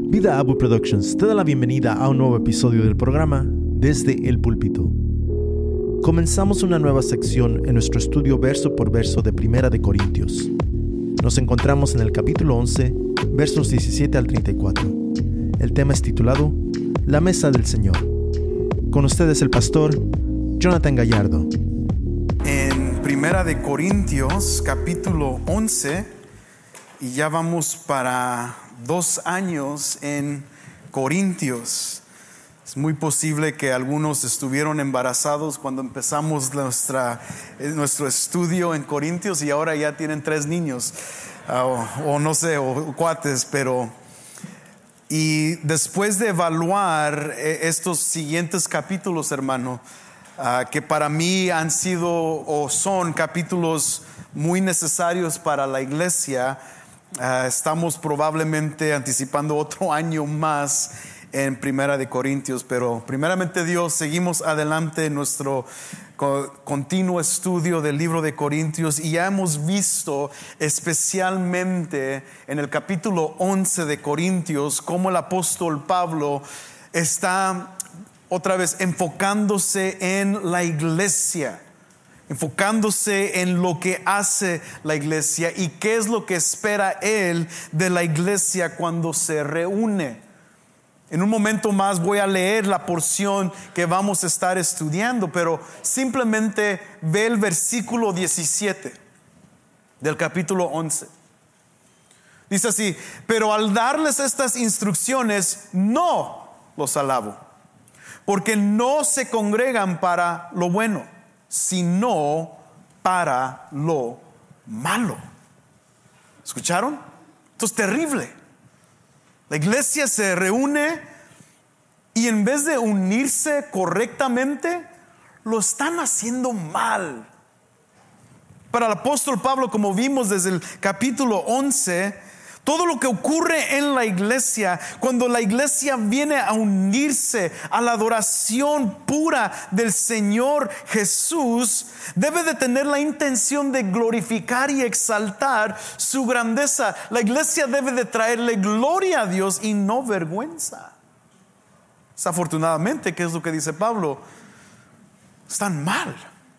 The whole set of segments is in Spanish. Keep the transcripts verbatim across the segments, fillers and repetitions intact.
Vida Abu Productions te da la bienvenida a un nuevo episodio del programa Desde el Púlpito. Comenzamos una nueva sección en nuestro estudio verso por verso de Primera de Corintios. Nos encontramos en el capítulo once, versos diecisiete al treinta y cuatro. El tema es titulado La Mesa del Señor. Con ustedes el pastor Jonathan Gallardo. En Primera de Corintios, capítulo once, y ya vamos para dos años en Corintios. Es muy posible que algunos estuvieron embarazados cuando empezamos nuestra, nuestro estudio en Corintios y ahora ya tienen tres niños, uh, o, o no sé, o cuates, pero... Y después de evaluar estos siguientes capítulos, hermano, uh, que para mí han sido o son capítulos muy necesarios para la iglesia, uh, estamos probablemente anticipando otro año más en Primera de Corintios. Pero primeramente Dios, seguimos adelante en nuestro continuo estudio del libro de Corintios y ya hemos visto especialmente en el capítulo once de Corintios cómo el apóstol Pablo está otra vez enfocándose en la iglesia, enfocándose en lo que hace la iglesia y qué es lo que espera él de la iglesia cuando se reúne. En un momento más voy a leer la porción que vamos a estar estudiando, pero simplemente ve el versículo diecisiete del capítulo once. Dice así: pero al darles estas instrucciones no los alabo, porque no se congregan para lo bueno, sino para lo malo. ¿Escucharon? Esto es terrible. La iglesia se reúne y en vez de unirse correctamente, lo están haciendo mal. Para el apóstol Pablo, como vimos desde el capítulo once, todo lo que ocurre en la iglesia, cuando la iglesia viene a unirse a la adoración pura del Señor Jesús, debe de tener la intención de glorificar y exaltar su grandeza. La iglesia debe de traerle gloria a Dios y no vergüenza. Desafortunadamente, ¿qué es lo que dice Pablo? Están mal,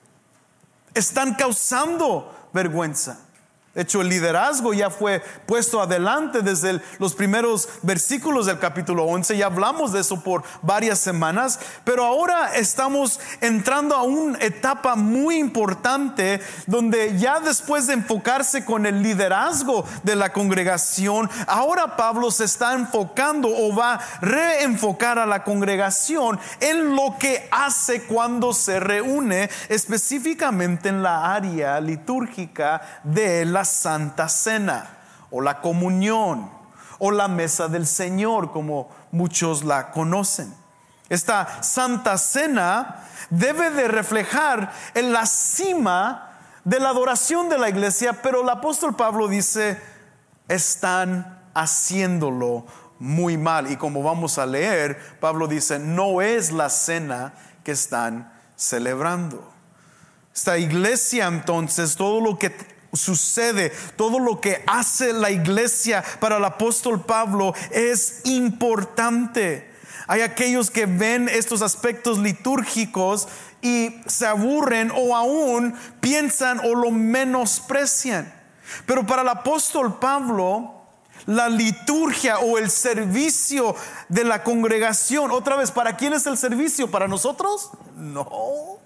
están causando vergüenza. De hecho, el liderazgo ya fue puesto adelante desde el, los primeros versículos del capítulo once. Ya hablamos de eso por varias semanas, pero ahora estamos entrando a una etapa muy importante donde ya después de enfocarse con el liderazgo de la congregación, ahora Pablo se está enfocando o va a reenfocar a la congregación en lo que hace cuando se reúne, específicamente en la área litúrgica de la Santa Cena o la comunión o la mesa del Señor, como muchos la conocen. Esta Santa Cena debe de reflejar en la cima de la adoración de la iglesia, pero el apóstol Pablo dice, están haciéndolo muy mal. Y como vamos a leer, Pablo dice, no es la cena que están celebrando. Esta iglesia, entonces, todo lo que sucede, todo lo que hace la iglesia para el apóstol Pablo es importante. Hay aquellos que ven estos aspectos litúrgicos y se aburren o aún piensan o lo menosprecian. Pero para el apóstol Pablo, la liturgia o el servicio de la congregación, otra vez, ¿para quién es el servicio? ¿Para nosotros? No.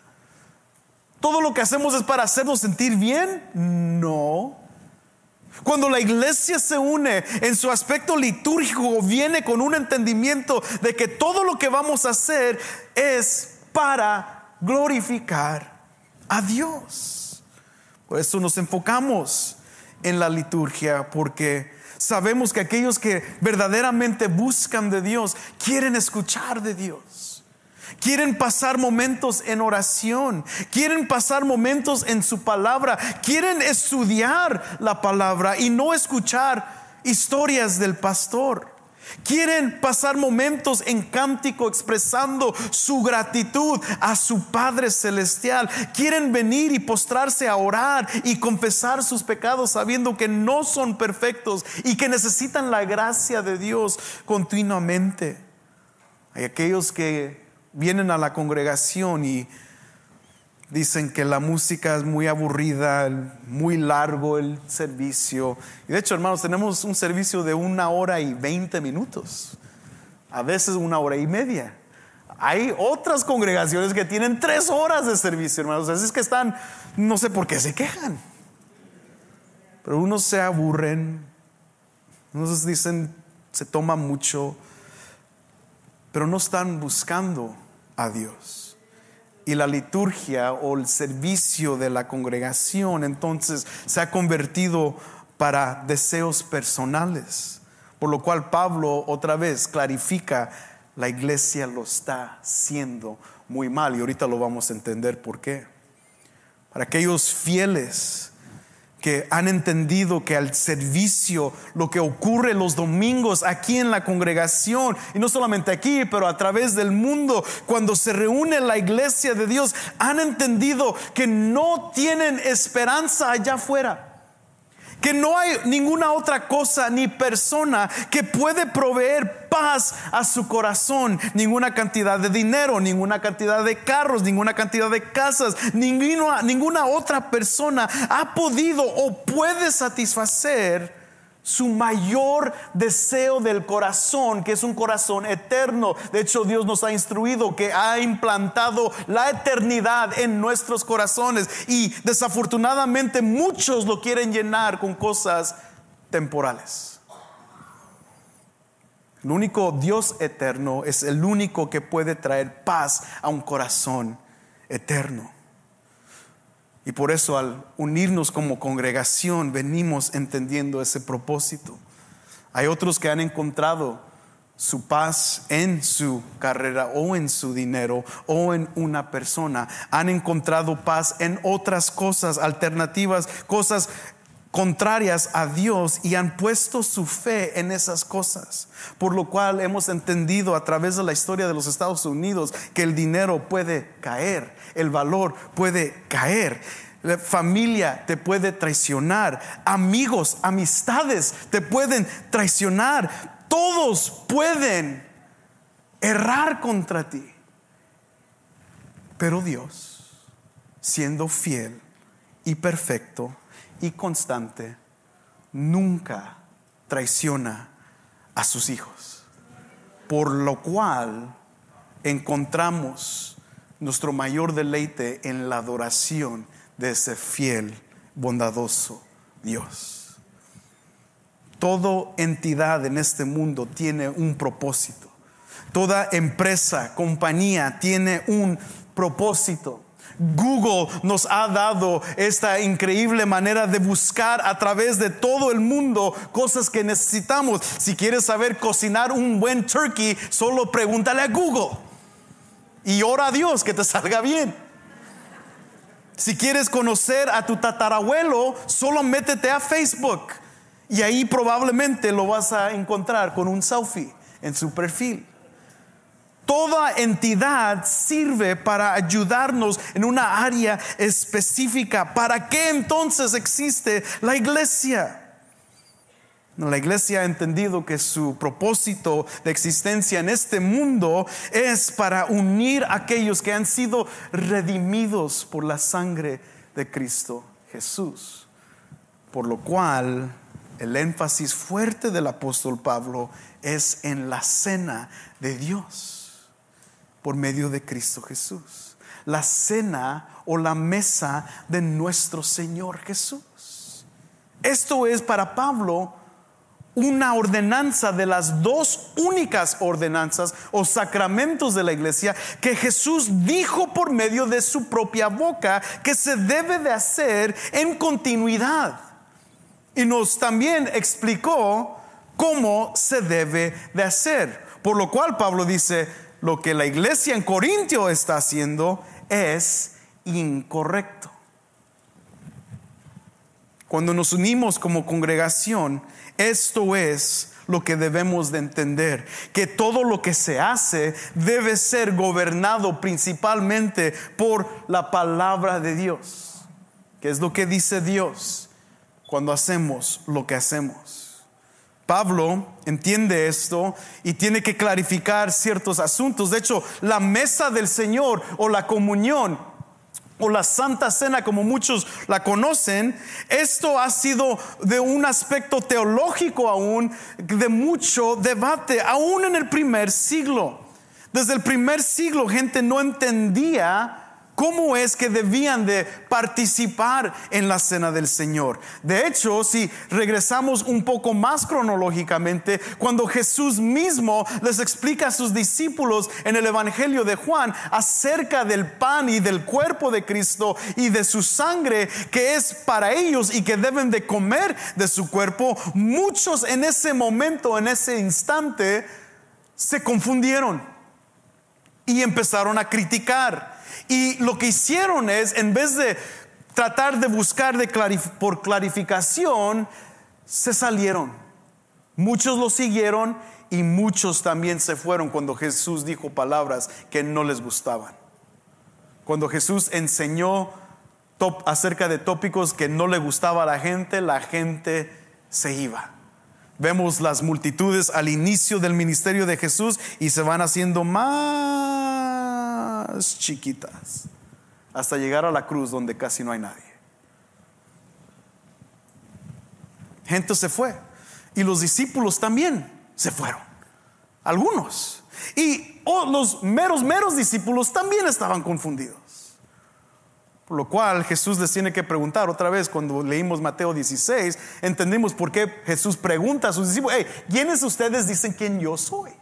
¿Todo lo que hacemos es para hacernos sentir bien? No. Cuando la iglesia se une en su aspecto litúrgico, viene con un entendimiento de que todo lo que vamos a hacer es para glorificar a Dios. Por eso nos enfocamos en la liturgia, porque sabemos que aquellos que verdaderamente buscan de Dios quieren escuchar de Dios. Quieren pasar momentos en oración, quieren pasar momentos en su palabra, quieren estudiar la palabra y no escuchar historias del pastor. Quieren pasar momentos en cántico expresando su gratitud a su Padre Celestial. Quieren venir y postrarse a orar y confesar sus pecados sabiendo que no son perfectos y que necesitan la gracia de Dios continuamente. Hay aquellos que vienen a la congregación y dicen que la música es muy aburrida, muy largo el servicio. Y de hecho, hermanos, tenemos un servicio de una hora y veinte minutos. A veces una hora y media. Hay otras congregaciones que tienen tres horas de servicio, hermanos. Así es que están, no sé por qué se quejan. Pero unos se aburren, unos dicen se toma mucho, pero no están buscando a Dios. Y la liturgia o el servicio de la congregación entonces se ha convertido para deseos personales. Por lo cual Pablo otra vez clarifica: la iglesia lo está haciendo muy mal. Y ahorita lo vamos a entender por qué. Para aquellos fieles que han entendido que al servicio, lo que ocurre los domingos aquí en la congregación, y no solamente aquí, pero a través del mundo, cuando se reúne la iglesia de Dios, han entendido que no tienen esperanza allá afuera, que no hay ninguna otra cosa ni persona que puede proveer paz a su corazón. Ninguna cantidad de dinero, ninguna cantidad de carros, ninguna cantidad de casas, ninguna, ninguna otra persona ha podido o puede satisfacer su mayor deseo del corazón, que es un corazón eterno. De hecho, Dios nos ha instruido que ha implantado la eternidad en nuestros corazones, y desafortunadamente muchos lo quieren llenar con cosas temporales. El único Dios eterno es el único que puede traer paz a un corazón eterno. Y por eso al unirnos como congregación venimos entendiendo ese propósito. Hay otros que han encontrado su paz en su carrera o en su dinero o en una persona. Han encontrado paz en otras cosas alternativas, cosas contrarias a Dios, y han puesto su fe en esas cosas. Por lo cual hemos entendido a través de la historia de los Estados Unidos que el dinero puede caer, el valor puede caer, la familia te puede traicionar, amigos, amistades te pueden traicionar, todos pueden errar contra ti. Pero Dios, siendo fiel y perfecto y constante, nunca traiciona a sus hijos. Por lo cual encontramos nuestro mayor deleite en la adoración de ese fiel, bondadoso Dios. Toda entidad en este mundo tiene un propósito. Toda empresa, compañía tiene un propósito. Google nos ha dado esta increíble manera de buscar a través de todo el mundo cosas que necesitamos. Si quieres saber cocinar un buen turkey, solo pregúntale a Google y ora a Dios que te salga bien. Si quieres conocer a tu tatarabuelo, solo métete a Facebook y ahí probablemente lo vas a encontrar con un selfie en su perfil. Toda entidad sirve para ayudarnos en una área específica. ¿Para qué entonces existe la iglesia? La iglesia ha entendido que su propósito de existencia en este mundo es para unir a aquellos que han sido redimidos por la sangre de Cristo Jesús. Por lo cual el énfasis fuerte del apóstol Pablo es en la cena de Dios por medio de Cristo Jesús. La cena o la mesa de nuestro Señor Jesús. Esto es para Pablo una ordenanza de las dos únicas ordenanzas o sacramentos de la iglesia que Jesús dijo por medio de su propia boca que se debe de hacer en continuidad. Y nos también explicó cómo se debe de hacer. Por lo cual Pablo dice: lo que la iglesia en Corintio está haciendo es incorrecto. Cuando nos unimos como congregación, esto es lo que debemos de entender, que todo lo que se hace debe ser gobernado principalmente por la palabra de Dios, que es lo que dice Dios cuando hacemos lo que hacemos. Pablo entiende esto y tiene que clarificar ciertos asuntos. De hecho, la mesa del Señor o la comunión o la Santa Cena, como muchos la conocen, esto ha sido de un aspecto teológico aún, de mucho debate, aún en el primer siglo. Desde el primer siglo, gente no entendía cómo es que debían de participar en la cena del Señor. De hecho, si regresamos un poco más cronológicamente, cuando Jesús mismo les explica a sus discípulos en el Evangelio de Juan acerca del pan y del cuerpo de Cristo y de su sangre que es para ellos y que deben de comer de su cuerpo, muchos en ese momento, en ese instante, se confundieron y empezaron a criticar. Y lo que hicieron es, en vez de tratar de buscar de clarif- por clarificación, se salieron. Muchos lo siguieron y muchos también se fueron cuando Jesús dijo palabras que no les gustaban. Cuando Jesús enseñó top, acerca de tópicos que no le gustaba a la gente, la gente se iba. Vemos las multitudes al inicio del ministerio de Jesús y se van haciendo más chiquitas hasta llegar a la cruz donde casi no hay nadie. Gente se fue y los discípulos también se fueron, algunos, y oh, los meros meros discípulos también estaban confundidos. Por lo cual Jesús les tiene que preguntar otra vez. Cuando leímos Mateo dieciséis, entendimos por qué Jesús pregunta a sus discípulos: hey, ¿quiénes ustedes dicen quién yo soy?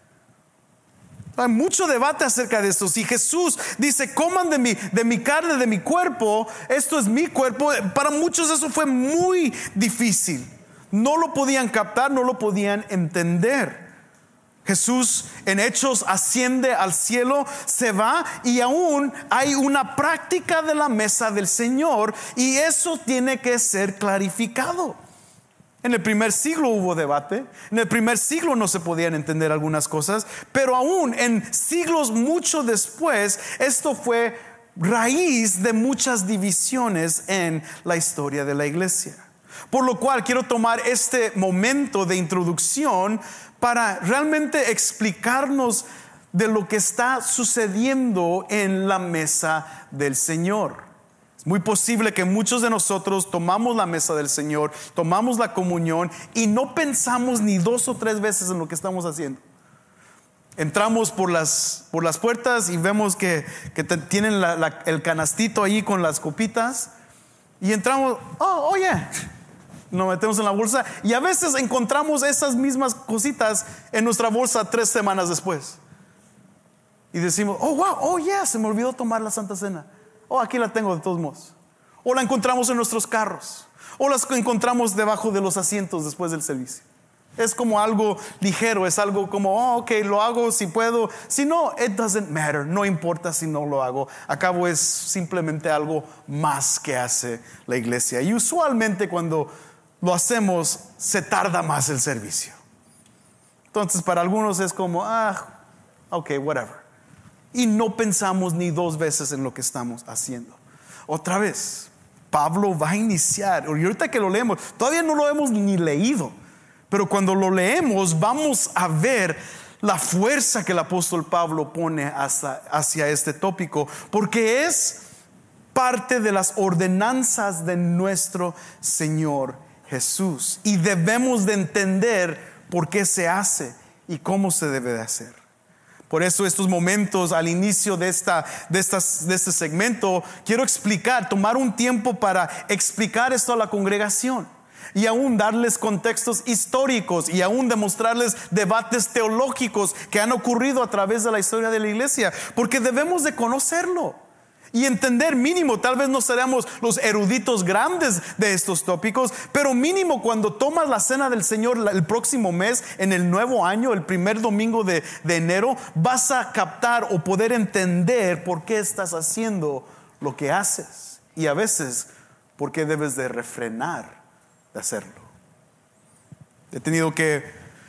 Hay mucho debate acerca de esto. Si Jesús dice: coman de mi, de mi carne, de mi cuerpo, esto es mi cuerpo, para muchos eso fue muy difícil. No lo podían captar, no lo podían entender. Jesús en Hechos asciende al cielo, se va, y aún hay una práctica de la mesa del Señor, y eso tiene que ser clarificado. En el primer siglo hubo debate, en el primer siglo no se podían entender algunas cosas, pero aún en siglos mucho después, esto fue raíz de muchas divisiones en la historia de la iglesia. Por lo cual quiero tomar este momento de introducción para realmente explicarnos de lo que está sucediendo en la mesa del Señor. Es muy posible que muchos de nosotros tomamos la mesa del Señor, tomamos la comunión y no pensamos ni dos o tres veces en lo que estamos haciendo. Entramos por las, por las puertas y vemos que, que te, tienen la, la, el canastito ahí con las copitas, y entramos, oh, oh yeah, nos metemos en la bolsa, y a veces encontramos esas mismas cositas en nuestra bolsa tres semanas después y decimos: oh wow, oh yeah, se me olvidó tomar la Santa Cena. Oh, aquí la tengo de todos modos. O la encontramos en nuestros carros, o las encontramos debajo de los asientos después del servicio. Es como algo ligero, es algo como, oh, ok, lo hago si puedo. Si no, it doesn't matter, no importa si no lo hago. Acabo es simplemente algo más que hace la iglesia. Y usualmente cuando lo hacemos, se tarda más el servicio. Entonces para algunos es como, ah, ok, whatever. Y no pensamos ni dos veces en lo que estamos haciendo. Otra vez, Pablo va a iniciar, y ahorita que lo leemos, todavía no lo hemos ni leído, pero cuando lo leemos vamos a ver la fuerza que el apóstol Pablo pone hacia, hacia este tópico, porque es parte de las ordenanzas de nuestro Señor Jesús, y debemos de entender por qué se hace y cómo se debe de hacer. Por eso estos momentos al inicio de, esta, de, estas, de este segmento, quiero explicar, tomar un tiempo para explicar esto a la congregación, y aún darles contextos históricos, y aún demostrarles debates teológicos que han ocurrido a través de la historia de la iglesia, porque debemos de conocerlo y entender mínimo. Tal vez no seremos los eruditos grandes de estos tópicos, pero mínimo cuando tomas la cena del Señor el próximo mes, en el nuevo año, el primer domingo de, de enero, vas a captar o poder entender por qué estás haciendo lo que haces, y a veces por qué debes de refrenar de hacerlo. He tenido que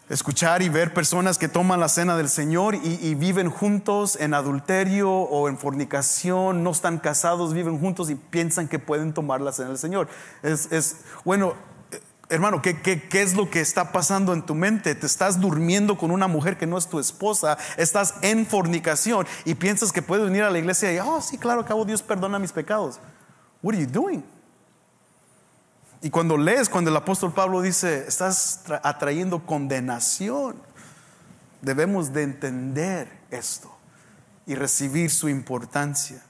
Escuchar y ver personas que toman la cena del Señor y, y viven juntos en adulterio o en fornicación, no están casados, viven juntos y piensan que pueden tomar la cena del Señor. Es, es bueno, hermano, ¿qué, qué, ¿qué es lo que está pasando en tu mente? Te estás durmiendo con una mujer que no es tu esposa, estás en fornicación y piensas que puedes venir a la iglesia y, oh, sí, claro, acabo, Dios perdona mis pecados. What are you doing? Y cuando lees, cuando el apóstol Pablo dice, estás atrayendo condenación, debemos de entender esto y recibir su importancia.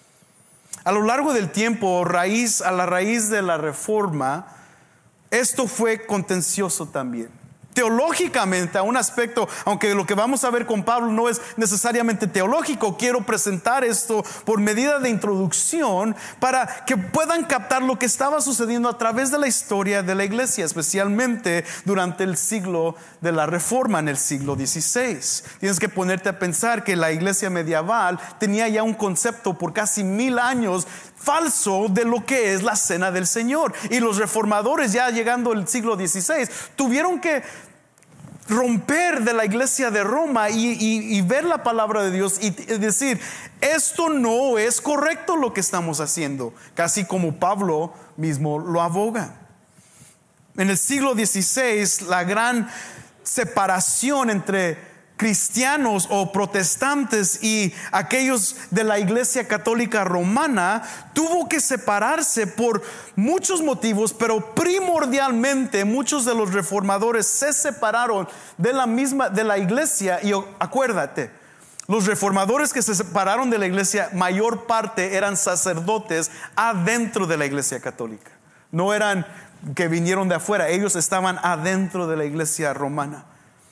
A lo largo del tiempo, raíz, a la raíz de la reforma, esto fue contencioso también. Teológicamente, a un aspecto, aunque lo que vamos a ver con Pablo no es necesariamente teológico, quiero presentar esto por medida de introducción para que puedan captar lo que estaba sucediendo a través de la historia de la iglesia, especialmente durante el siglo de la Reforma, en el siglo dieciséis. Tienes que ponerte a pensar que la iglesia medieval tenía ya un concepto por casi mil años falso de lo que es la cena del Señor, y los reformadores, ya llegando al siglo dieciséis, tuvieron que romper de la iglesia de Roma y, y, y ver la palabra de Dios y, y decir, esto no es correcto lo que estamos haciendo, casi como Pablo mismo lo aboga. En el siglo dieciséis, la gran separación entre cristianos o protestantes y aquellos de la iglesia católica romana tuvo que separarse por muchos motivos, pero primordialmente muchos de los reformadores se separaron de la misma de la iglesia. Y acuérdate, los reformadores que se separaron de la iglesia, mayor parte eran sacerdotes adentro de la iglesia católica, no eran que vinieron de afuera, ellos estaban adentro de la iglesia romana.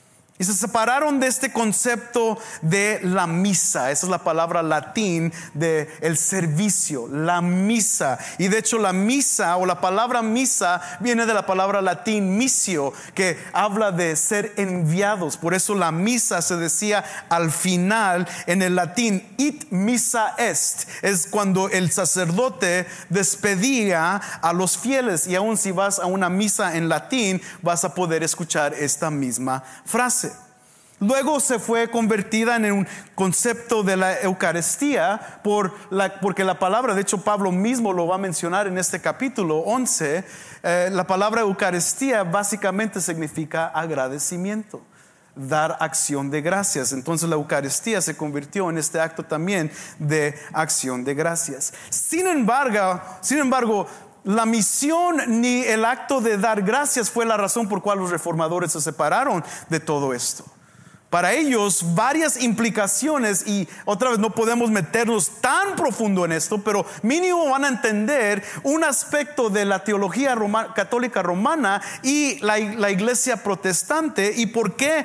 Y se separaron de este concepto de la misa. Esa es la palabra latín de el servicio, la misa. Y de hecho la misa o la palabra misa viene de la palabra latín missio, que habla de ser enviados. Por eso la misa se decía al final en el latín, it missa est. Es cuando el sacerdote despedía a los fieles. Y aún si vas a una misa en latín, vas a poder escuchar esta misma frase. Luego se fue convertida en un concepto de la Eucaristía por la, porque la palabra, de hecho Pablo mismo lo va a mencionar en este capítulo once, eh, la palabra Eucaristía básicamente significa agradecimiento, dar acción de gracias. Entonces la Eucaristía se convirtió en este acto también de acción de gracias. Sin embargo, sin embargo, la misión ni el acto de dar gracias fue la razón por cual los reformadores se separaron de todo esto. Para ellos varias implicaciones, y otra vez no podemos meternos tan profundo en esto, pero mínimo van a entender un aspecto de la teología roma, católica romana y la, la iglesia protestante, y por qué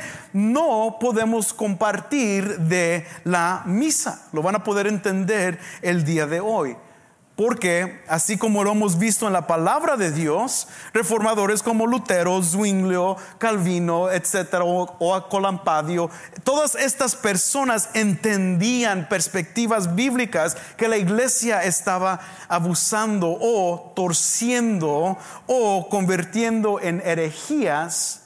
no podemos compartir de la misa. Lo van a poder entender el día de hoy. Porque así como lo hemos visto en la palabra de Dios, reformadores como Lutero, Zwinglio, Calvino, etcétera, o, o Colampadio, todas estas personas entendían perspectivas bíblicas que la iglesia estaba abusando o torciendo o convirtiendo en herejías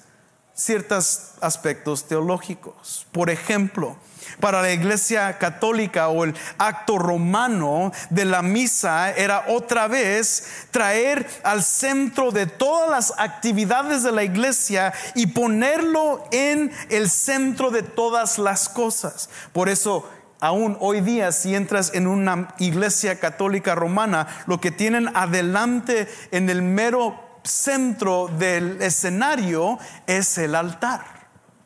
ciertos aspectos teológicos. Por ejemplo, para la iglesia católica, o el acto romano de la misa era otra vez traer al centro de todas las actividades de la iglesia y ponerlo en el centro de todas las cosas. Por eso aún hoy día, si entras en una iglesia católica romana, lo que tienen adelante en el mero centro del escenario es el altar.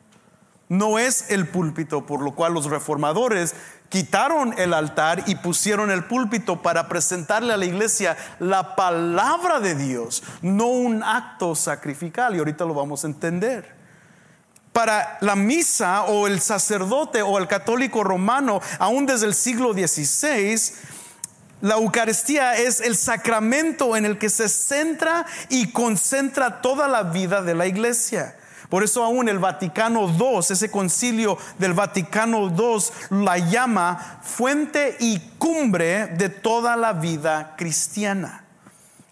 No es el púlpito, por lo cual los reformadores quitaron el altar y pusieron el púlpito para presentarle a la iglesia la palabra de Dios, no un acto sacrificial, y ahorita lo vamos a entender. Para la misa o el sacerdote o el católico romano, aún desde el siglo dieciséis, la Eucaristía es el sacramento en el que se centra y concentra toda la vida de la iglesia. Por eso aún el Vaticano segundo, ese concilio del Vaticano segundo, la llama fuente y cumbre de toda la vida cristiana.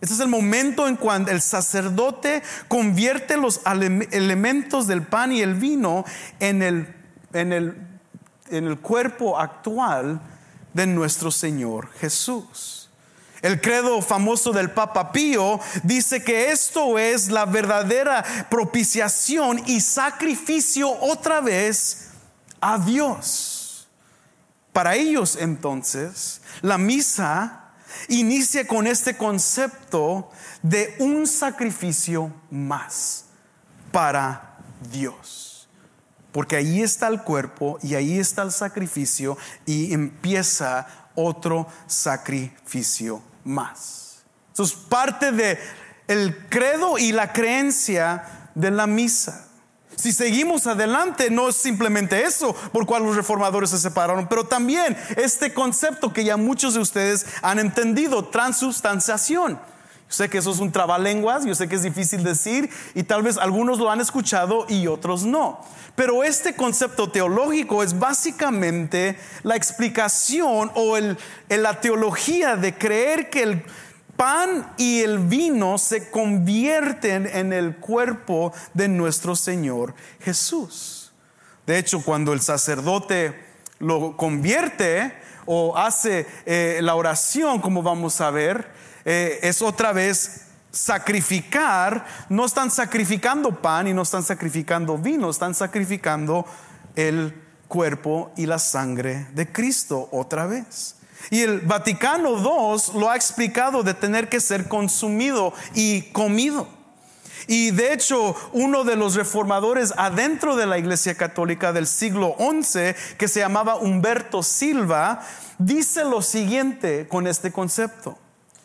Este es el momento en cuando el sacerdote convierte los elementos del pan y el vino en el, en el, en el cuerpo actual de nuestro Señor Jesús. El credo famoso del Papa Pío dice que esto es la verdadera propiciación y sacrificio otra vez a Dios. Para ellos entonces, la misa inicia con este concepto de un sacrificio más para Dios, porque ahí está el cuerpo y ahí está el sacrificio y empieza otro sacrificio más. Eso es parte de el credo y la creencia de la misa. Si seguimos adelante, no es simplemente eso por cual los reformadores se separaron, pero también este concepto que ya muchos de ustedes han entendido, transubstanciación. Yo sé que eso es un trabalenguas, yo sé que es difícil decir y tal vez algunos lo han escuchado y otros no. Pero este concepto teológico es básicamente la explicación o el, la teología de creer que el pan y el vino se convierten en el cuerpo de nuestro Señor Jesús. De hecho, cuando el sacerdote lo convierte o hace eh, la oración, como vamos a ver, eh, es otra vez sacrificar. No están sacrificando pan y no están sacrificando vino, están sacrificando el cuerpo y la sangre de Cristo otra vez. Y el Vaticano segundo lo ha explicado de tener que ser consumido y comido. Y de hecho, uno de los reformadores adentro de la Iglesia Católica del siglo once, que se llamaba Humberto Silva, dice lo siguiente con este concepto.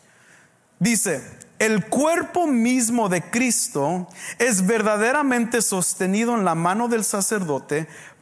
Dice: el cuerpo mismo de Cristo es verdaderamente sostenido en la mano del sacerdote,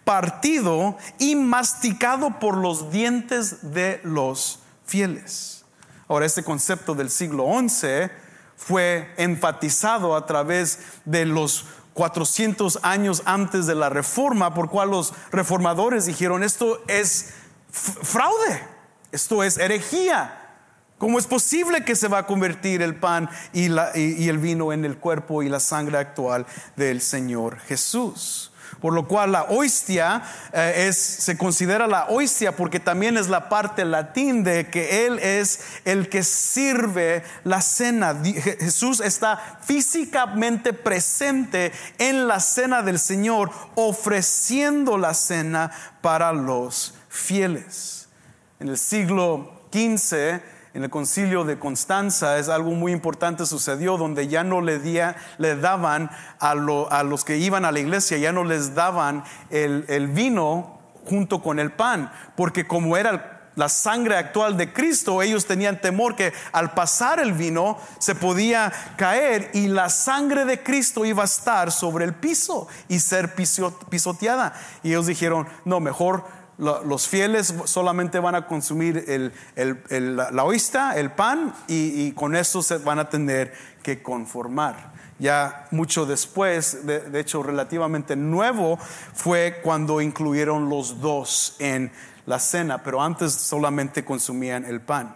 partido y masticado por los dientes de los fieles. Ahora, este concepto del siglo once fue enfatizado a través de los cuatrocientos años antes de la Reforma, por cual los reformadores dijeron: esto es fraude, esto es herejía. ¿Cómo es posible que se va a convertir el pan y, la, y, y el vino en el cuerpo y la sangre actual del Señor Jesús? Por lo cual la hostia eh, es, se considera la hostia porque también es la parte latín de que Él es el que sirve la cena. Jesús está físicamente presente en la cena del Señor, ofreciendo la cena para los fieles. En el siglo quince, en el concilio de Constanza, es algo muy importante sucedió, donde ya no le, día, le daban a, lo, a los que iban a la iglesia, ya no les daban el, el vino junto con el pan, porque como era la sangre actual de Cristo, ellos tenían temor que al pasar el vino se podía caer y la sangre de Cristo iba a estar sobre el piso y ser pisoteada. Y ellos dijeron: no, mejor los fieles solamente van a consumir el, el, el, la hostia, el pan, y, y con eso se van a tener que conformar. Ya mucho después, de, de hecho relativamente nuevo, fue cuando incluyeron los dos en la cena, pero antes solamente consumían el pan.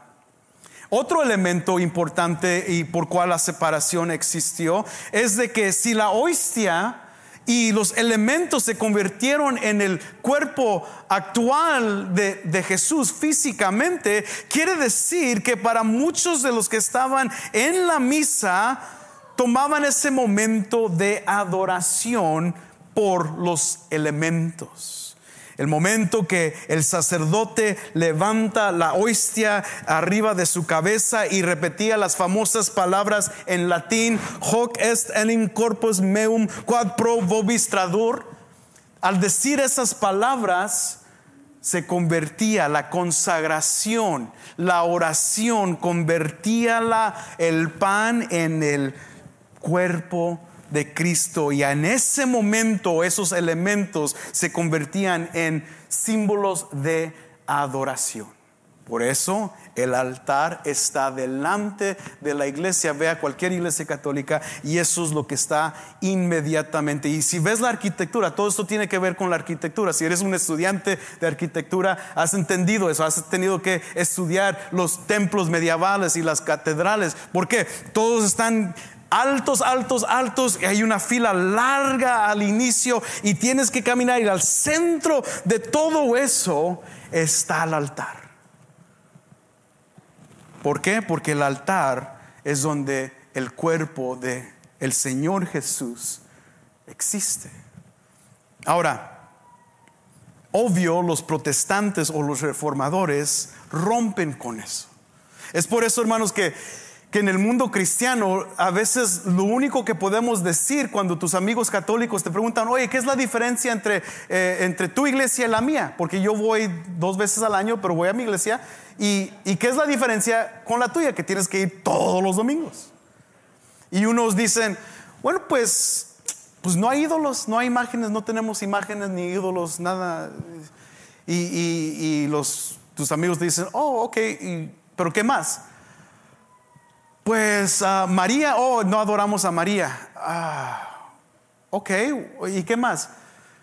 Otro elemento importante y por cual la separación existió es de que si la hostia y los elementos se convirtieron en el cuerpo actual de, de Jesús físicamente, quiere decir que para muchos de los que estaban en la misa tomaban ese momento de adoración por los elementos. El momento que el sacerdote levanta la hostia arriba de su cabeza y repetía las famosas palabras en latín: hoc est enim corpus meum quod pro vobis tradur. Al decir esas palabras se convertía la consagración, la oración, convertía la, el pan en el cuerpo de Cristo, y en ese momento esos elementos se convertían en símbolos de adoración. Por eso el altar está delante de la iglesia. Ve a cualquier iglesia católica y eso es lo que está inmediatamente. Y si ves la arquitectura, todo esto tiene que ver con la arquitectura. Si eres un estudiante de arquitectura, has entendido eso. Has tenido que estudiar los templos medievales y las catedrales. ¿Por qué? Todos están altos, altos, altos, y hay una fila larga al inicio y tienes que caminar, y al centro de todo eso está el altar. ¿Por qué? Porque el altar es donde el cuerpo de el Señor Jesús existe. Ahora, obvio, los protestantes o los reformadores rompen con eso. Es por eso, hermanos, que que en el mundo cristiano a veces lo único que podemos decir cuando tus amigos católicos te preguntan: oye, ¿qué es la diferencia entre, eh, entre tu iglesia y la mía? Porque yo voy dos veces al año, pero voy a mi iglesia. ¿Y, y qué es la diferencia con la tuya? Que tienes que ir todos los domingos. Y unos dicen: bueno, pues, pues no hay ídolos, no hay imágenes, no tenemos imágenes ni ídolos, nada. Y, y, y los, tus amigos te dicen: oh, ok, y, ¿pero qué más? Pues uh, María, oh, no adoramos a María. Ah, ok, ¿y qué más?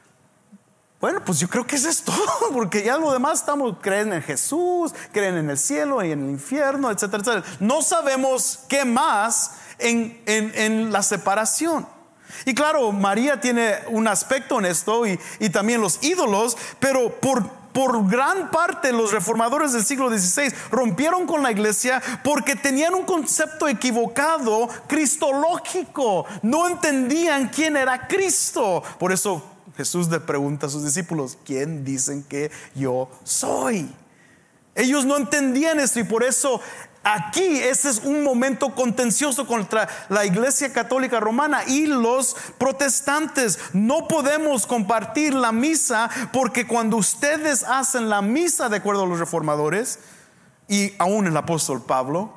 Bueno, pues yo creo que eso es todo, porque ya lo demás estamos, creen en Jesús, creen en el cielo y en el infierno, etcétera, etcétera. No sabemos qué más en, en, en la separación. Y claro, María tiene un aspecto en esto, y, y también los ídolos, pero por Por gran parte los reformadores del siglo dieciséis rompieron con la iglesia porque tenían un concepto equivocado, cristológico. No entendían quién era Cristo. Por eso Jesús le pregunta a sus discípulos: ¿quién dicen que yo soy? Ellos no entendían esto, y por eso aquí ese es un momento contencioso contra la iglesia católica romana y los protestantes. No podemos compartir la misa, porque cuando ustedes hacen la misa de acuerdo a los reformadores, y aún el apóstol Pablo,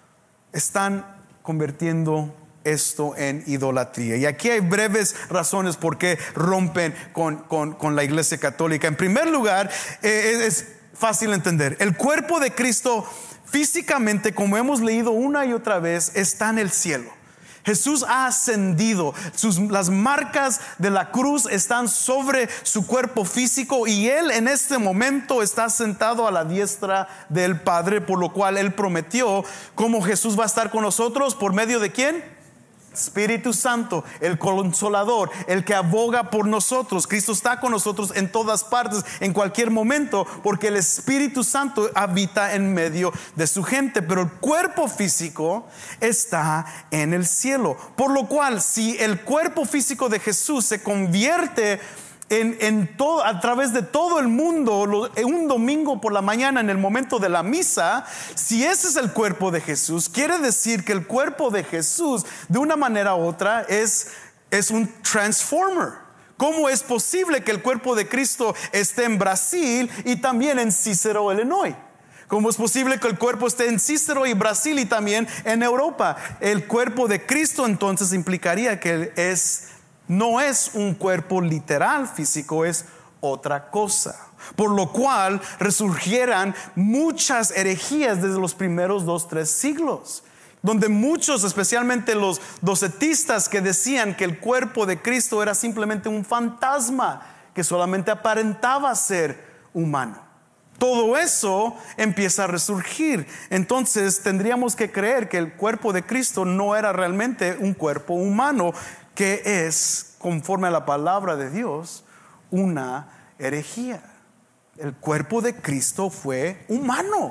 están convirtiendo esto en idolatría. Y aquí hay breves razones por qué rompen con, con, con la iglesia católica. En primer lugar, eh, es fácil entender. El cuerpo de Cristo físicamente, como hemos leído una y otra vez, está en el cielo. Jesús ha ascendido. Sus, las marcas de la cruz están sobre su cuerpo físico, y Él en este momento está sentado a la diestra del Padre, por lo cual Él prometió cómo Jesús va a estar con nosotros. ¿Por medio de quién? Espíritu Santo, el Consolador, el que aboga por nosotros. Cristo está con nosotros en todas partes, en cualquier momento, porque el Espíritu Santo habita en medio de su gente. Pero el cuerpo físico está en el cielo, por lo cual si el cuerpo físico de Jesús se convierte En, en todo, a través de todo el mundo, lo, un domingo por la mañana en el momento de la misa, si ese es el cuerpo de Jesús, quiere decir que el cuerpo de Jesús de una manera u otra es, es un transformer. ¿Cómo es posible que el cuerpo de Cristo esté en Brasil y también en Cicero, Illinois? ¿Cómo es posible que el cuerpo esté en Cicero y Brasil y también en Europa? El cuerpo de Cristo entonces implicaría que es no es un cuerpo literal físico, es otra cosa. Por lo cual resurgieran muchas herejías desde los primeros dos, tres siglos, donde muchos, especialmente los docetistas, que decían que el cuerpo de Cristo era simplemente un fantasma que solamente aparentaba ser humano. Todo eso empieza a resurgir. Entonces tendríamos que creer que el cuerpo de Cristo no era realmente un cuerpo humano, que es, conforme a la palabra de Dios, una herejía. El cuerpo de Cristo fue humano,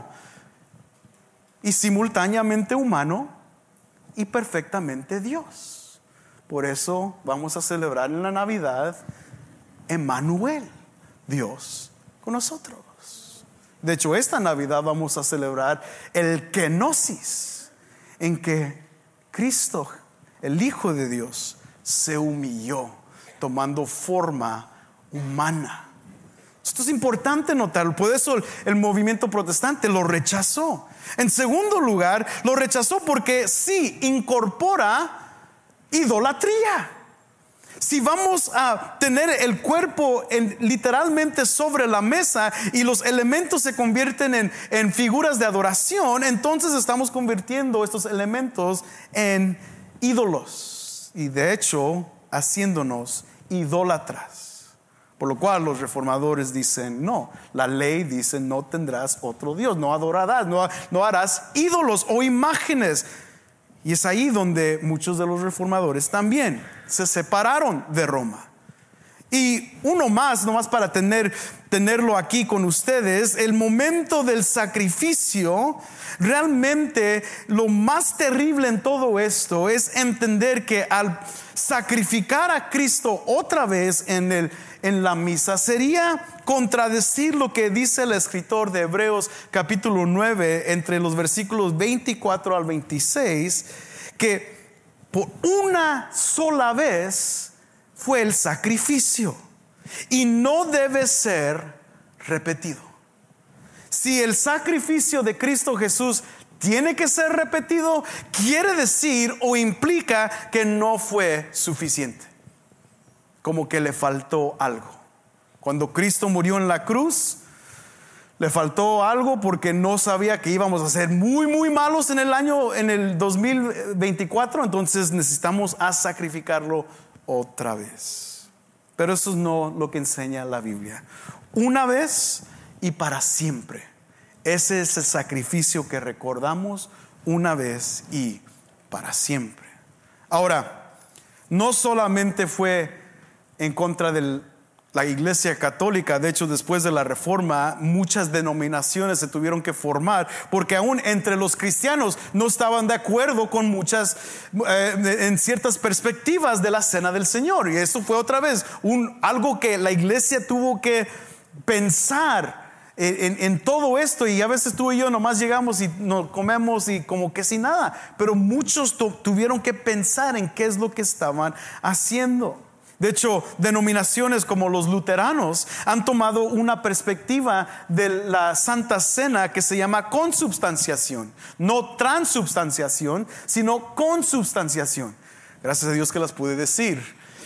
y simultáneamente humano y perfectamente Dios. Por eso vamos a celebrar en la Navidad Emmanuel, Dios con nosotros. De hecho, esta Navidad vamos a celebrar el kenosis, en que Cristo, el Hijo de Dios, se humilló tomando forma humana. Esto es importante notarlo. Por eso el, el movimiento protestante lo rechazó. En segundo lugar, lo rechazó porque sí incorpora idolatría. Si vamos a tener el cuerpo en, literalmente sobre la mesa y los elementos se convierten en, en figuras de adoración, entonces estamos convirtiendo estos elementos en ídolos y de hecho haciéndonos idólatras. Por lo cual los reformadores dicen, no, la ley dice no tendrás otro Dios, no adorarás, no, no harás ídolos o imágenes. Y es ahí donde muchos de los reformadores también se separaron de Roma. Y uno más, nomás para tener, tenerlo aquí con ustedes, el momento del sacrificio, realmente lo más terrible en todo esto es entender que al sacrificar a Cristo otra vez en, el, en la misa sería contradecir lo que dice el escritor de Hebreos capítulo nueve entre los versículos veinticuatro al veintiséis, que por una sola vez fue el sacrificio y no debe ser repetido. Si el sacrificio de Cristo Jesús tiene que ser repetido, quiere decir o implica que no fue suficiente, como que le faltó algo. Cuando Cristo murió en la cruz, le faltó algo porque no sabía que íbamos a ser muy muy malos en el año en el dos mil veinticuatro, entonces necesitamos a sacrificarlo otra vez. Pero eso es no lo que enseña la Biblia. Una vez y para siempre. Ese es el sacrificio que recordamos una vez y para siempre. Ahora, no solamente fue en contra de la Iglesia Católica, de hecho después de la Reforma muchas denominaciones se tuvieron que formar porque aún entre los cristianos no estaban de acuerdo con muchas eh, en ciertas perspectivas de la Cena del Señor, y eso fue otra vez un, algo que la Iglesia tuvo que pensar En, en, en todo esto. Y a veces tú y yo nomás llegamos y nos comemos y como que sin nada, pero muchos tu, tuvieron que pensar en qué es lo que estaban haciendo. De hecho, denominaciones como los luteranos han tomado una perspectiva de la Santa Cena que se llama consubstanciación, no transubstanciación, sino consubstanciación. Gracias a Dios que las pude decir.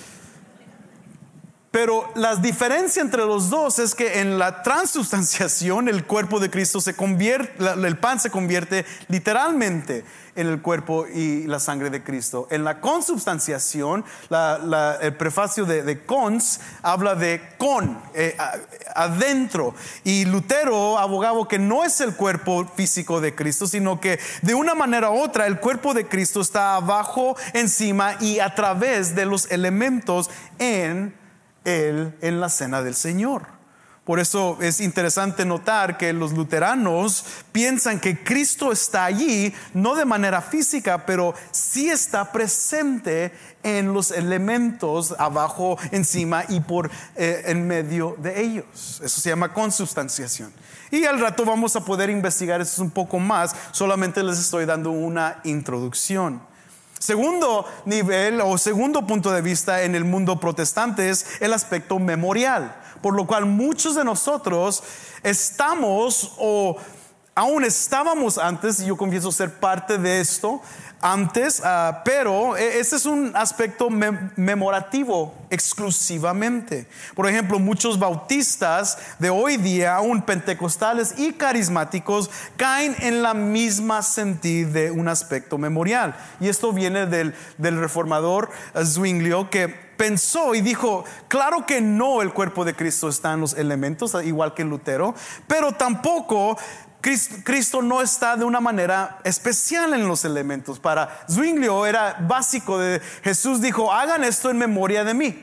Pero la diferencia entre los dos es que en la transubstanciación el cuerpo de Cristo se convierte, el pan se convierte literalmente en el cuerpo y la sangre de Cristo. En la consubstanciación, la, la, el prefacio de, de cons habla de con, eh, adentro. Y Lutero abogaba que no es el cuerpo físico de Cristo, sino que de una manera u otra el cuerpo de Cristo está abajo, encima y a través de los elementos en Él en la cena del Señor. Por eso es interesante notar que los luteranos piensan que Cristo está allí, no de manera física, pero sí está presente en los elementos abajo, encima y por eh, en medio de ellos. Eso se llama consubstanciación. Y al rato vamos a poder investigar eso un poco más. Solamente les estoy dando una introducción. Segundo nivel o segundo punto de vista en el mundo protestante es el aspecto memorial, por lo cual muchos de nosotros estamos o aún estábamos antes, y yo confieso ser parte de esto antes, uh, pero ese es un aspecto mem- memorativo exclusivamente. Por ejemplo, muchos bautistas de hoy día, aún pentecostales y carismáticos, caen en la misma sentir de un aspecto memorial. Y esto viene del, del reformador Zwinglio, que pensó y dijo, claro que no el cuerpo de Cristo está en los elementos, igual que Lutero, pero tampoco Cristo no está de una manera especial en los elementos. Para Zwinglio era básico. De Jesús dijo, hagan esto en memoria de mí.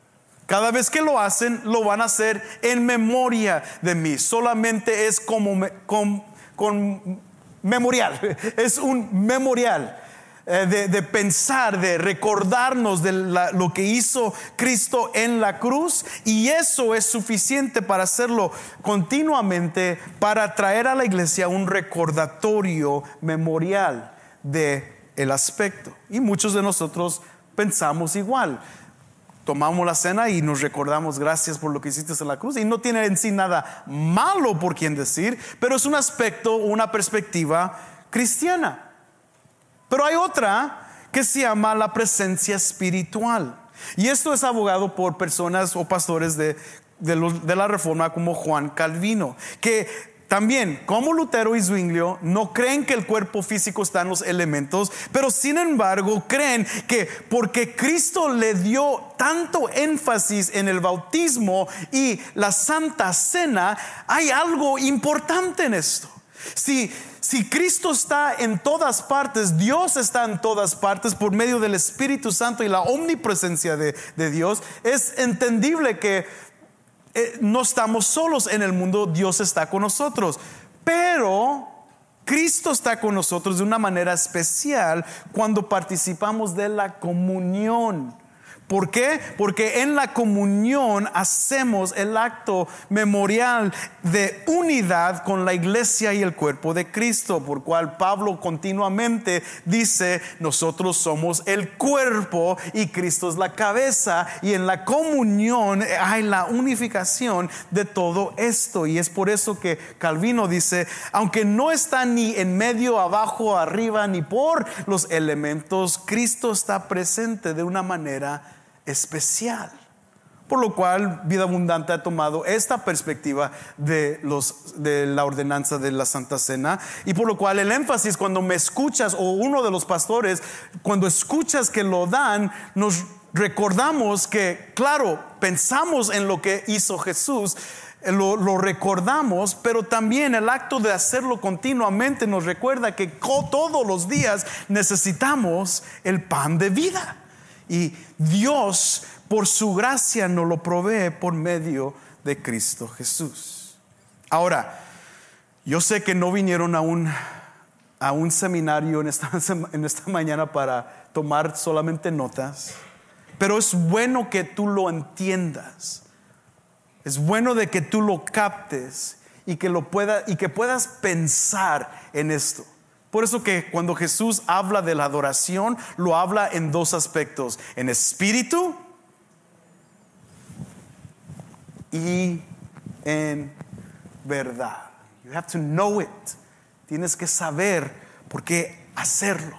Cada vez que lo hacen, lo van a hacer en memoria de mí. Solamente es como me, con, con memorial. Es un memorial. De, de pensar, de recordarnos de la, lo que hizo Cristo en la cruz, y eso es suficiente para hacerlo continuamente, para traer a la iglesia un recordatorio memorial de el aspecto. Y muchos de nosotros pensamos igual. Tomamos la cena y nos recordamos, gracias por lo que hiciste en la cruz, y no tiene en sí nada malo por quien decir, pero es un aspecto, una perspectiva cristiana. Pero hay otra que se llama la presencia espiritual. Y esto es abogado por personas o pastores de, de, los, de la Reforma como Juan Calvino, que también, como Lutero y Zwinglio, no creen que el cuerpo físico está en los elementos, pero sin embargo creen que porque Cristo le dio tanto énfasis en el bautismo y la Santa Cena, hay algo importante en esto. Si, si Cristo está en todas partes, Dios está en todas partes por medio del Espíritu Santo y la omnipresencia de, de Dios, es entendible que Eh, no estamos solos en el mundo, Dios está con nosotros. Pero Cristo está con nosotros de una manera especial cuando participamos de la comunión. ¿Por qué? Porque en la comunión hacemos el acto memorial de unidad con la iglesia y el cuerpo de Cristo, por cual Pablo continuamente dice: nosotros somos el cuerpo y Cristo es la cabeza, y en la comunión hay la unificación de todo esto. Y es por eso que Calvino dice: aunque no está ni en medio, abajo, arriba, ni por los elementos, Cristo está presente de una manera especial. Por lo cual Vida Abundante ha tomado esta perspectiva de, los, de la ordenanza de la Santa Cena, y por lo cual el énfasis cuando me escuchas, o uno de los pastores, cuando escuchas que lo dan, nos recordamos que, claro, pensamos en lo que hizo Jesús, Lo, lo recordamos, pero también el acto de hacerlo continuamente nos recuerda que todos los días necesitamos el pan de vida. Y Dios, por su gracia, nos lo provee por medio de Cristo Jesús. Ahora, yo sé que no vinieron a un, a un seminario en esta, en esta mañana para tomar solamente notas, pero es bueno que tú lo entiendas. Es bueno de que tú lo captes y que, lo pueda, y que puedas pensar en esto. Por eso que cuando Jesús habla de la adoración, lo habla en dos aspectos: en espíritu y en verdad. You have to know it. Tienes que saber por qué hacerlo.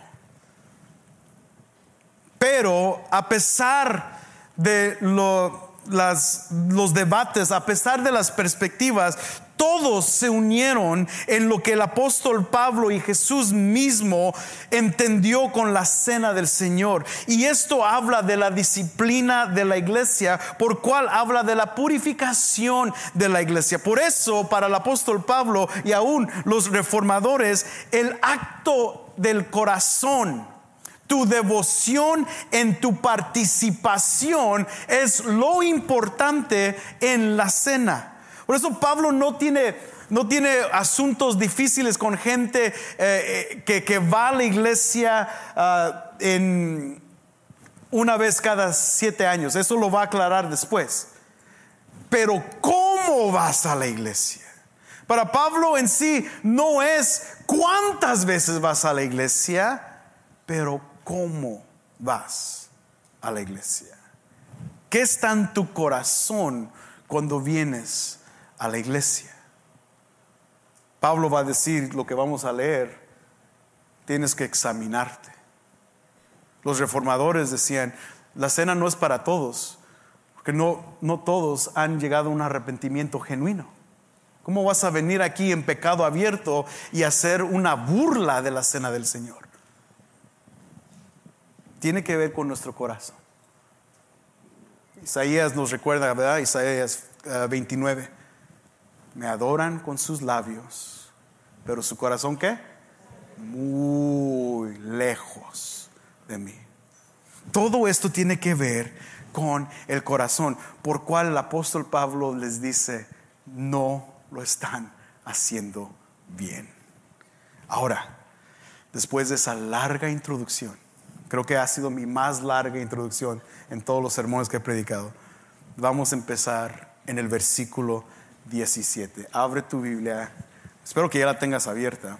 Pero a pesar de lo, las, los debates, a pesar de las perspectivas, todos se unieron en lo que el apóstol Pablo y Jesús mismo entendió con la cena del Señor. Y esto habla de la disciplina de la iglesia, por cual habla de la purificación de la iglesia. Por eso, para el apóstol Pablo y aún los reformadores, el acto del corazón, tu devoción en tu participación, es lo importante en la cena. Por eso Pablo no tiene, no tiene asuntos difíciles con gente eh, que, que va a la iglesia uh, en una vez cada siete años. Eso lo va a aclarar después. Pero ¿cómo vas a la iglesia? Para Pablo en sí no es cuántas veces vas a la iglesia, pero cómo vas a la iglesia. ¿Qué está en tu corazón cuando vienes a la iglesia? Pablo va a decir lo que vamos a leer: tienes que examinarte. Los reformadores decían: la cena no es para todos, porque no, no todos han llegado a un arrepentimiento genuino. ¿Cómo vas a venir aquí en pecado abierto y hacer una burla de la cena del Señor? Tiene que ver con nuestro corazón. Isaías nos recuerda, ¿verdad? Isaías uh, veintinueve: me adoran con sus labios, pero su corazón, ¿qué? Muy lejos de mí. Todo esto tiene que ver con el corazón, por cual el apóstol Pablo les dice: no lo están haciendo bien. Ahora, después de esa larga introducción, creo que ha sido mi más larga introducción en todos los sermones que he predicado, vamos a empezar en el versículo diecisiete. Abre tu Biblia, espero que ya la tengas abierta.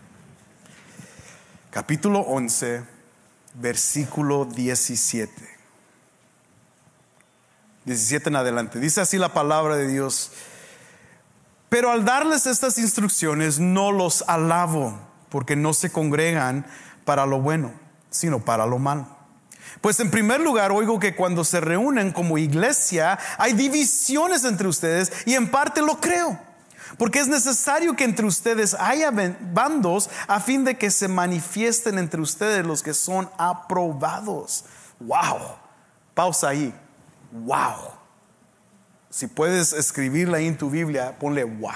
Capítulo once, versículo diecisiete. diecisiete en adelante. Dice así la palabra de Dios: pero al darles estas instrucciones no los alabo, porque no se congregan para lo bueno, sino para lo malo. Pues en primer lugar oigo que cuando se reúnen como iglesia hay divisiones entre ustedes, y en parte lo creo, porque es necesario que entre ustedes haya bandos a fin de que se manifiesten entre ustedes los que son aprobados. Wow, pausa ahí. Wow. Si puedes escribirla ahí en tu Biblia, ponle wow,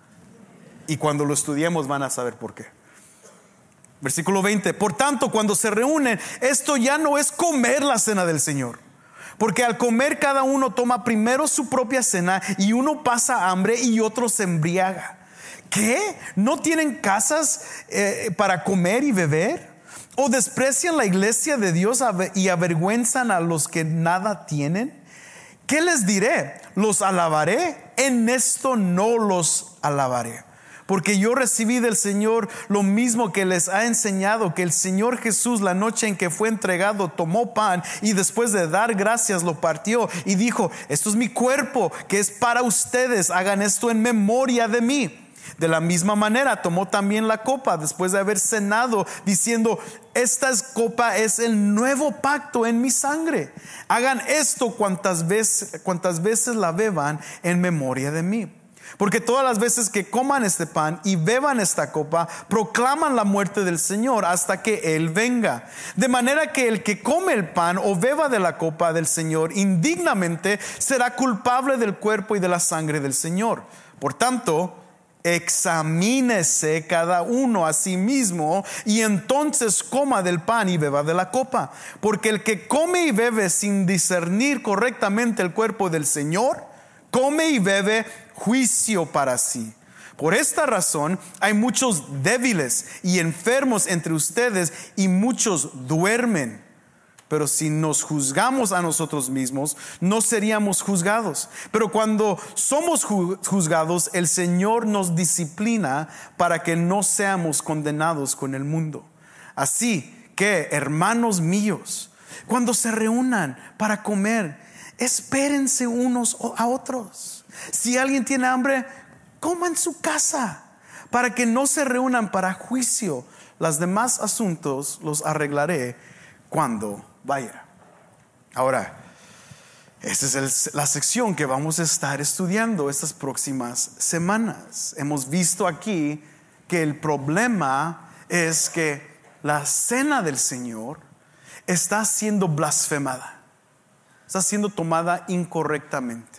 y cuando lo estudiemos van a saber por qué. Versículo veinte. Por tanto, cuando se reúnen, esto ya no es comer la cena del Señor, porque al comer cada uno toma primero su propia cena, y uno pasa hambre y otro se embriaga. ¿Qué? ¿No tienen casas eh, para comer y beber? ¿O desprecian la iglesia de Dios y avergüenzan a los que nada tienen? ¿Qué les diré? ¿Los alabaré? En esto no los alabaré. Porque yo recibí del Señor lo mismo que les ha enseñado, que el Señor Jesús, la noche en que fue entregado, tomó pan y después de dar gracias lo partió y dijo: esto es mi cuerpo, que es para ustedes, hagan esto en memoria de mí. De la misma manera tomó también la copa después de haber cenado, diciendo: esta copa es el nuevo pacto en mi sangre. Hagan esto cuantas veces, cuantas veces la beban en memoria de mí. Porque todas las veces que coman este pan y beban esta copa, proclaman la muerte del Señor hasta que Él venga. De manera que el que come el pan o beba de la copa del Señor indignamente será culpable del cuerpo y de la sangre del Señor. Por tanto, examínese cada uno a sí mismo, y entonces coma del pan y beba de la copa. Porque el que come y bebe sin discernir correctamente el cuerpo del Señor, come y bebe juicio para sí. Por esta razón hay muchos débiles y enfermos entre ustedes, y muchos duermen. Pero si nos juzgamos a nosotros mismos, no seríamos juzgados. Pero cuando somos juzgados, el Señor nos disciplina para que no seamos condenados con el mundo. Así que, hermanos míos, cuando se reúnan para comer, espérense unos a otros. Si alguien tiene hambre, coma en su casa, para que no se reúnan para juicio. Los demás asuntos los arreglaré cuando vaya. Ahora, esta es el, la sección que vamos a estar estudiando estas próximas semanas. Hemos visto aquí que el problema es que la cena del Señor está siendo blasfemada, está siendo tomada incorrectamente.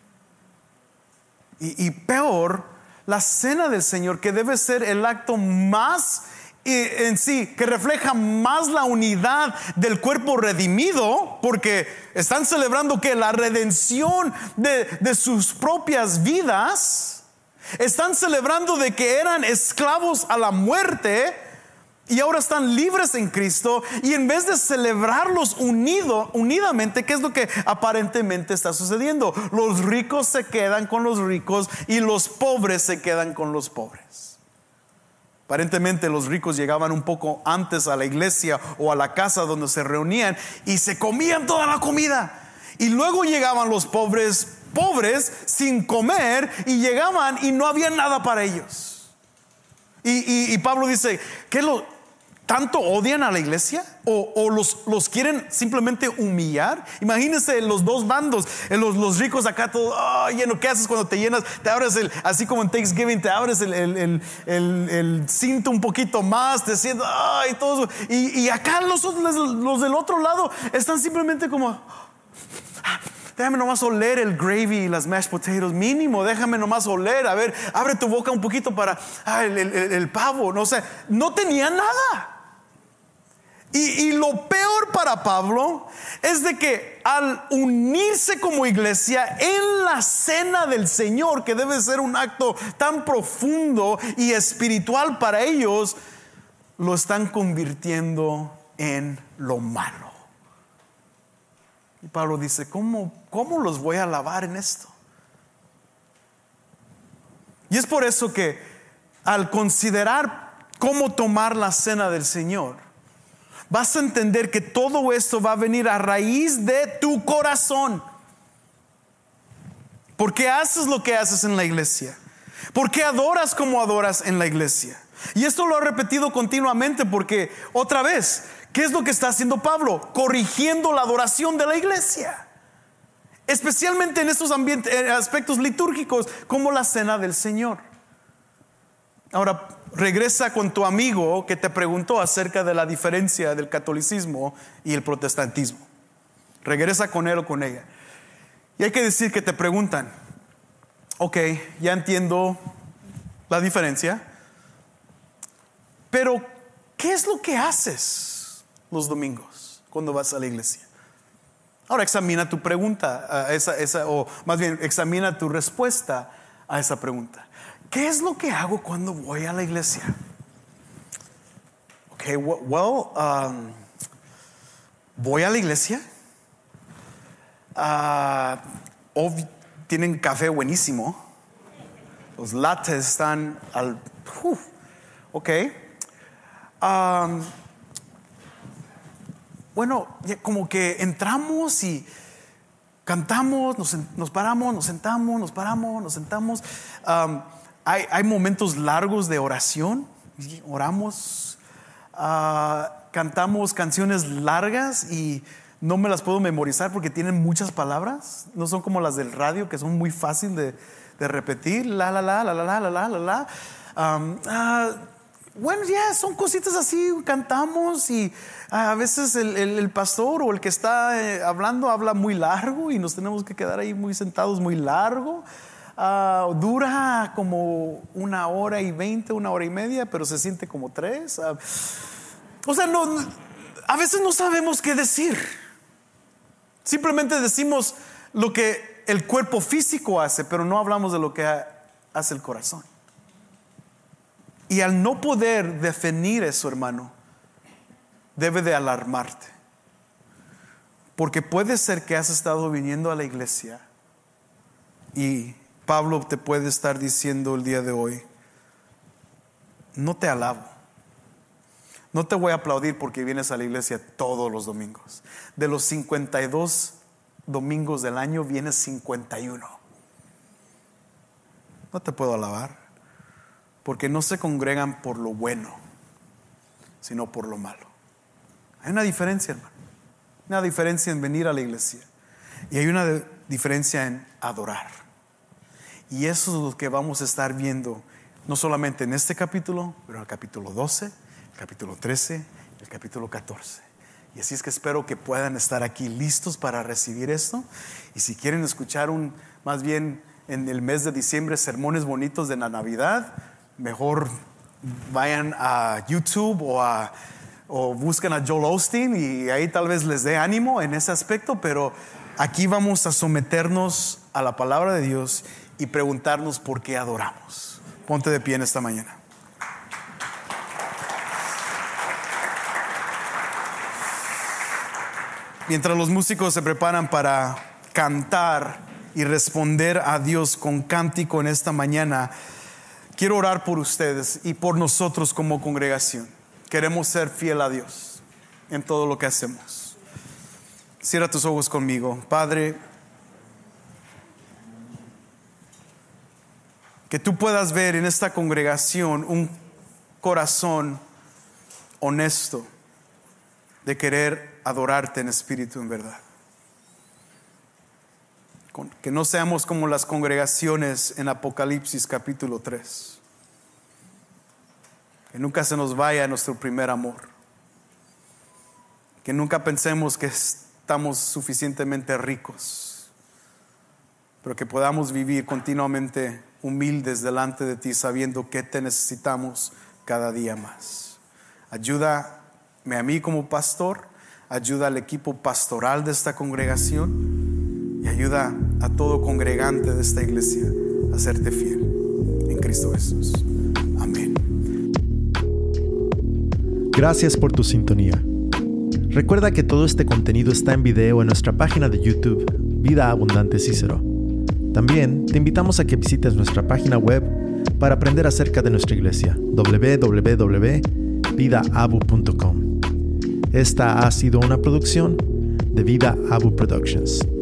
Y, y peor, la cena del Señor, que debe ser el acto más eh, en sí, que refleja más la unidad del cuerpo redimido, porque están celebrando que la redención de, de sus propias vidas, están celebrando de que eran esclavos a la muerte y ahora están libres en Cristo. Y en vez de celebrarlos unido, unidamente, ¿qué es lo que aparentemente está sucediendo? Los ricos se quedan con los ricos y los pobres se quedan con los pobres. Aparentemente los ricos llegaban un poco antes a la iglesia o a la casa donde se reunían y se comían toda la comida. Y luego llegaban los pobres, pobres sin comer, y llegaban y no había nada para ellos. Y, y, y Pablo dice: ¿qué lo tanto odian a la iglesia? ¿O, o los, los quieren simplemente humillar? Imagínense los dos bandos, los, los ricos acá todos, oh, lleno, ¿qué haces cuando te llenas? Te abres el, así como en Thanksgiving, te abres el, el, el, el, el cinto un poquito más, te sientes, oh, y todo eso. Y, y acá los, los del otro lado están simplemente como: déjame nomás oler el gravy y las mashed potatoes, mínimo, déjame nomás oler, a ver, abre tu boca un poquito para ah, el, el, el pavo, no sé, no tenía nada. Y, y lo peor para Pablo es de que al unirse como iglesia en la cena del Señor, que debe ser un acto tan profundo y espiritual para ellos, lo están convirtiendo en lo malo. Y Pablo dice: ¿cómo, cómo los voy a alabar en esto? Y es por eso que al considerar cómo tomar la cena del Señor, vas a entender que todo esto va a venir a raíz de tu corazón. ¿Por qué haces lo que haces en la iglesia? ¿Por qué adoras como adoras en la iglesia? Y esto lo he repetido continuamente porque, otra vez, ¿Qué es lo que está haciendo Pablo? Corrigiendo la adoración de la iglesia, especialmente en estos ambientes, en aspectos litúrgicos como la cena del Señor. Ahora regresa con tu amigo que te preguntó acerca de la diferencia del catolicismo y el protestantismo. Regresa con él o con ella. Y hay que decir que te preguntan: ok, ya entiendo la diferencia, pero ¿qué es lo que haces los domingos cuando vas a la iglesia? Ahora examina tu pregunta, esa, esa, o más bien examina tu respuesta a esa pregunta. ¿Qué es lo que hago cuando voy a la iglesia? Ok, well, um, voy a la iglesia. Uh, ob- tienen café buenísimo. Los lattes están al... Uh, ok. Um, bueno, como que entramos y cantamos, nos, nos paramos, nos sentamos, nos paramos, nos sentamos. Um, hay, hay momentos largos de oración. Oramos, uh, cantamos canciones largas y no me las puedo memorizar porque tienen muchas palabras. No son como las del radio, que son muy fáciles de, de repetir. La, la, la, la, la, la, la, la, la. Um, uh, bueno, ya yeah, son cositas así. Cantamos y uh, a veces el, el, el pastor o el que está eh, hablando habla muy largo y nos tenemos que quedar ahí muy sentados muy largo. Uh, dura como una hora y veinte, una hora y media, pero se siente como tres. Uh, o sea, no, a veces no sabemos qué decir. Simplemente decimos lo que el cuerpo físico hace, pero no hablamos de lo que hace el corazón. Y al no poder definir eso, hermano, debe de alarmarte. Porque puede ser que has estado viniendo a la iglesia y Pablo te puede estar diciendo el día de hoy: no te alabo, no te voy a aplaudir porque vienes a la iglesia todos los domingos. De los cincuenta y dos domingos del año vienes cincuenta y uno. No te puedo alabar porque no se congregan por lo bueno, sino por lo malo. Hay una diferencia, hermano. Una diferencia en venir a la iglesia y hay una diferencia en adorar. Y eso es lo que vamos a estar viendo, no solamente en este capítulo, pero en el capítulo doce, el capítulo trece, el capítulo catorce. Y así es que espero que puedan estar aquí listos para recibir esto. Y si quieren escuchar un, más bien en el mes de diciembre, sermones bonitos de la Navidad, mejor vayan a YouTube o, a, o busquen a Joel Osteen y ahí tal vez les dé ánimo en ese aspecto. Pero aquí vamos a someternos a la palabra de Dios y preguntarnos por qué adoramos. Ponte de pie en esta mañana. Mientras los músicos se preparan para cantar y responder a Dios con cántico en esta mañana, quiero orar por ustedes y por nosotros como congregación. Queremos ser fiel a Dios en todo lo que hacemos. Cierra tus ojos conmigo. Padre, que tú puedas ver en esta congregación un corazón honesto de querer adorarte en espíritu, en verdad. Que no seamos como las congregaciones en Apocalipsis capítulo tres. Que nunca se nos vaya nuestro primer amor. Que nunca pensemos que estamos suficientemente ricos, pero que podamos vivir continuamente humildes delante de ti, sabiendo que te necesitamos cada día más. Ayúdame a mí como pastor, ayuda al equipo pastoral de esta congregación y ayuda a todo congregante de esta iglesia a serte fiel en Cristo Jesús. Amén. Gracias por tu sintonía. Recuerda que todo este contenido está en video en nuestra página de YouTube, Vida Abundante Cícero. También te invitamos a que visites nuestra página web para aprender acerca de nuestra iglesia, doble u doble u doble u punto vida abu punto com. Esta ha sido una producción de Vida Abu Productions.